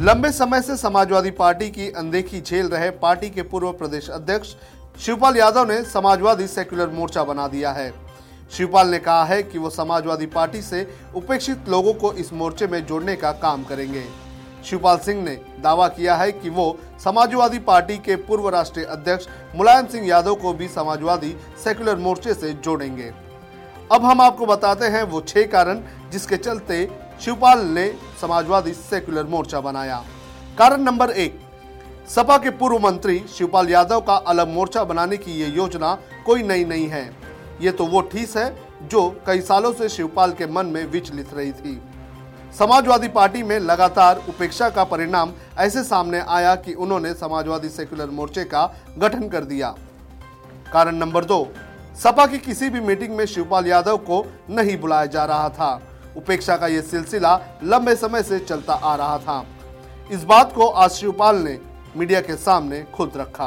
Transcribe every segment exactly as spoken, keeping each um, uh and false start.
लंबे समय से समाजवादी पार्टी की अनदेखी झेल रहे पार्टी के पूर्व प्रदेश अध्यक्ष शिवपाल यादव ने समाजवादी सेक्युलर मोर्चा बना दिया है। शिवपाल ने कहा है कि वो समाजवादी पार्टी से उपेक्षित लोगों को इस मोर्चे में जोड़ने का काम करेंगे। शिवपाल सिंह ने दावा किया है कि वो समाजवादी पार्टी के पूर्व राष्ट्रीय अध्यक्ष मुलायम सिंह यादव को भी समाजवादी सेक्युलर मोर्चे से जोड़ेंगे। अब हम आपको बताते हैं वो छह कारण जिसके चलते शिवपाल ने समाजवादी सेक्युलर मोर्चा बनाया। कारण नंबर एक, सपा के पूर्व मंत्री शिवपाल यादव का अलग मोर्चा बनाने की ये योजना कोई नई नहीं है। ये तो वो ठीस है जो कई सालों से शिवपाल के मन में विचलित रही थी। समाजवादी पार्टी में लगातार उपेक्षा का परिणाम ऐसे सामने आया कि उन्होंने समाजवादी सेक्युलर मोर्चे का गठन कर दिया। कारण नंबर दो, सपा की किसी भी मीटिंग में शिवपाल यादव को नहीं बुलाया जा रहा था। उपेक्षा का यह सिलसिला लंबे समय से चलता आ रहा था। इस बात को आज शिवपाल ने मीडिया के सामने खुद रखा।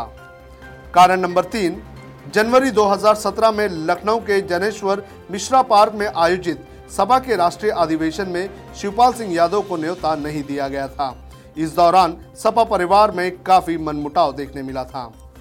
कारण नंबर तीन, जनवरी दो हज़ार सत्रह में लखनऊ के जनेश्वर मिश्रा पार्क में आयोजित सपा के राष्ट्रीय अधिवेशन में शिवपाल सिंह यादव को न्योता नहीं दिया गया था। इस दौरान सपा परिवार में काफी मनमुटाव देखने मिला था।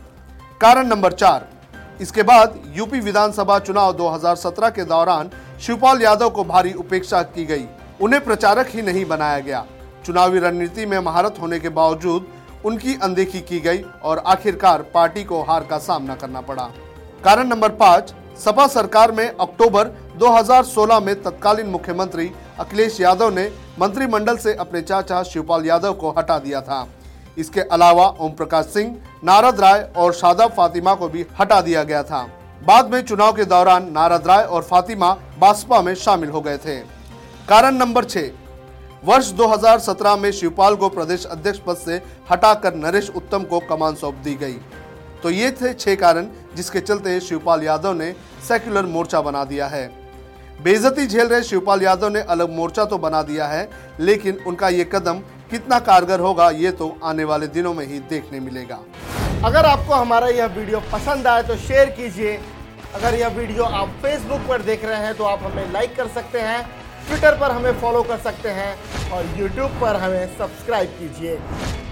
कारण नंबर चार, इसके बाद यूपी विधानसभा चुनाव दो हज़ार सत्रह के दौरान शिवपाल यादव को भारी उपेक्षा की गई। उन्हें प्रचारक ही नहीं बनाया गया। चुनावी रणनीति में महारत होने के बावजूद उनकी अनदेखी की गई और आखिरकार पार्टी को हार का सामना करना पड़ा। कारण नंबर पाँच, सपा सरकार में अक्टूबर दो हज़ार सोलह में तत्कालीन मुख्यमंत्री अखिलेश यादव ने मंत्रिमंडल से अपने चाचा शिवपाल यादव को हटा दिया था। इसके अलावा ओम प्रकाश सिंह, नारद राय और शादाब फातिमा को भी हटा दिया गया था। बाद में चुनाव के दौरान नारद राय और फातिमा बसपा में शामिल हो गए थे। कारण नंबर छह, वर्ष दो हज़ार सत्रह में शिवपाल को प्रदेश अध्यक्ष पद से हटाकर नरेश उत्तम को कमान सौंप दी गई। तो ये थे छह कारण जिसके चलते शिवपाल यादव ने सेक्युलर मोर्चा बना दिया है। बेइज्जती झेल रहे शिवपाल यादव ने अलग मोर्चा तो बना दिया है, लेकिन उनका ये कदम कितना कारगर होगा ये तो आने वाले दिनों में ही देखने मिलेगा। अगर आपको हमारा यह वीडियो पसंद आए तो शेयर कीजिए। अगर यह वीडियो आप फेसबुक पर देख रहे हैं तो आप हमें लाइक कर सकते हैं, ट्विटर पर हमें फॉलो कर सकते हैं और यूट्यूब पर हमें सब्सक्राइब कीजिए।